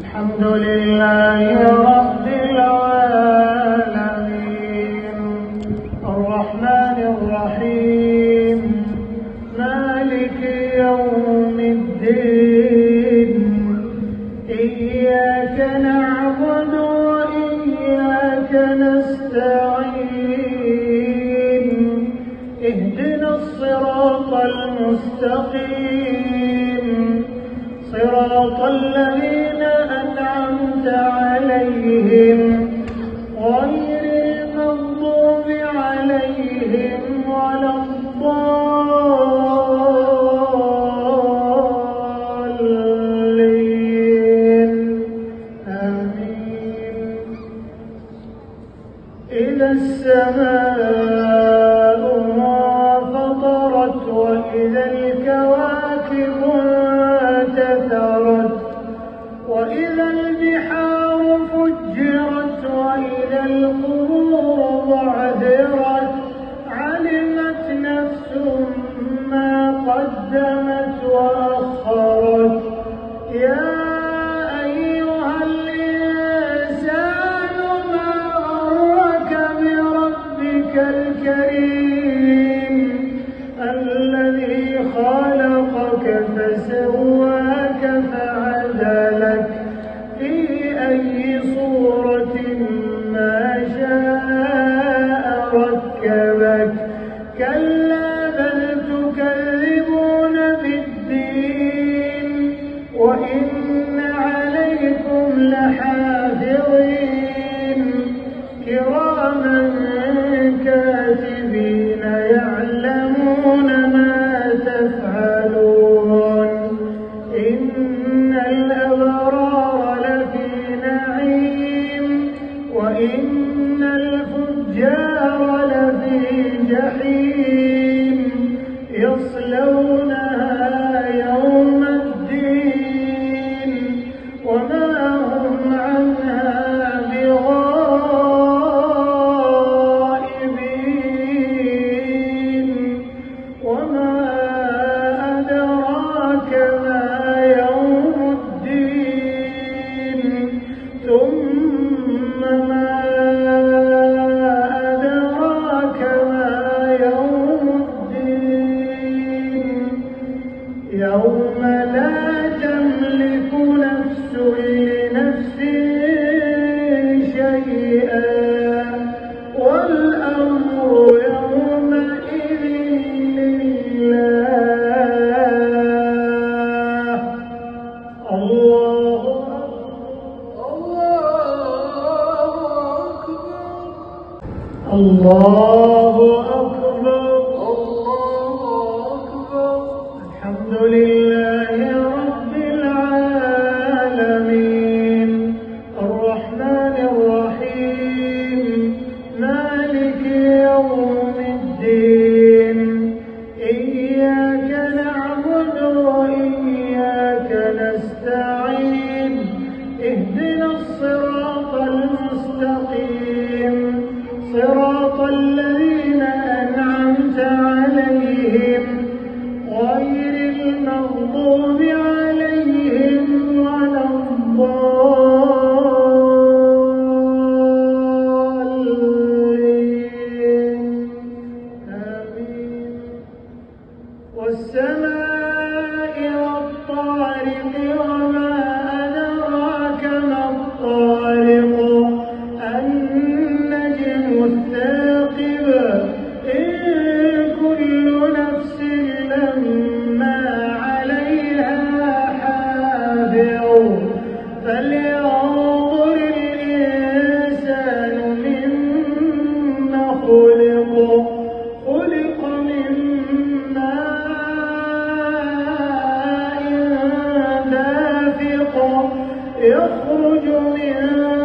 الحمد لله رب العالمين الرحمن الرحيم مالك يوم الدين إياك نعبد وإياك نستعين اهدنا الصراط المستقيم صراط الذين أنعمت عليهم غير المغضوب عليهم ولا الضالين آمين. إذا السماء انفطرت وإذا الكواكب انتثرت وإذا البحار فجرت وإذا القبور بعثرت علمت نفس ما قدمت وأخرت يا أيها الإنسان ما غرك بربك الكريم الذي خلقك فسواك فعدلك في أي صورة ما شاء ركبك كلا بل تكذبون بالدين وإن عليكم لحافظين كراما كاتبين يعلمون ما تفعلون إن الأبرار لفي نعيم وإن الفجار لفي جحيم يصلونها يوم الدين وما هم عنها بغائبين وما أدراك ما يوم الدين ثم ما أدراك ما يوم الدين يوم لا تملك نفس لنفس شيئا والأمر يومئذ لله. الله أكبر الله أكبر الحمد لله رب العالمين الرحمن الرحيم مالك يوم الدين إياك نعبد وإياك نستعين اهدنا الصراط المستقيم صراط الذين أنعمت عليهم غير المغضوب عليهم ولا الضالين آمين. والسماء والطارق وما أدراك ما الطارق النجم الثاقب إن كل نفس لما عليها حافظ فلينظر الإنسان مما خلق من ماء دافق يخرج من